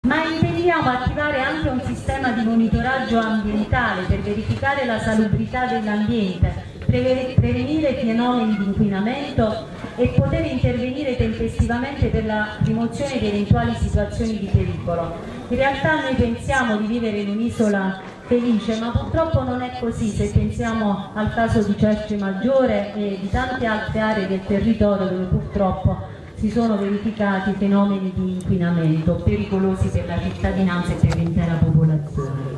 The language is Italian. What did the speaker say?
Ma intendiamo attivare anche un sistema di monitoraggio ambientale per verificare la salubrità dell'ambiente, prevenire fenomeni di inquinamento e poter intervenire tempestivamente per la rimozione di eventuali situazioni di pericolo. In realtà noi pensiamo di vivere in un'isola felice, ma purtroppo non è così se pensiamo al caso di Cerce Maggiore e di tante altre aree del territorio dove purtroppo si sono verificati fenomeni di inquinamento pericolosi per la cittadinanza e per l'intera popolazione.